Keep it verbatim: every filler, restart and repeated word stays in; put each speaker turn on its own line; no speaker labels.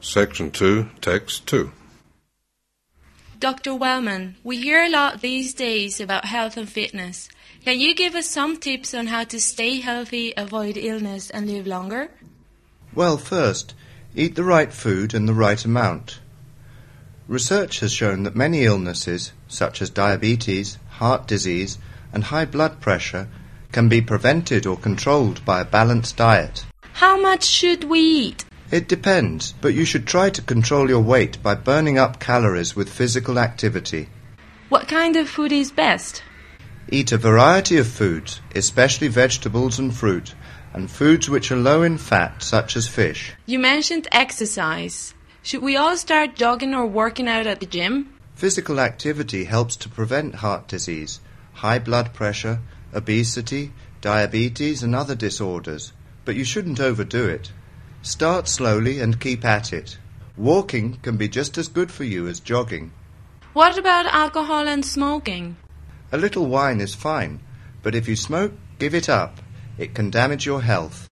Section two, Text two.
Doctor Wellman, we hear a lot these days about health and fitness. Can you give us some tips on how to stay healthy, avoid illness and live longer?
Well, first, eat the right food and the right amount. Research has shown that many illnesses, such as diabetes, heart disease and high blood pressure, can be prevented or controlled by a balanced diet.
How much should we eat?
It depends, but you should try to control your weight by burning up calories with physical activity.
What kind of food is best?
Eat a variety of foods, especially vegetables and fruit, and foods which are low in fat, such as fish.
You mentioned exercise. Should we all start jogging or working out at the gym?
Physical activity helps to prevent heart disease, high blood pressure, obesity, diabetes and other disorders, but you shouldn't overdo it. Start slowly and keep at it. Walking can be just as good for you as jogging.
What about alcohol and smoking?
A little wine is fine, but if you smoke, give it up. It can damage your health.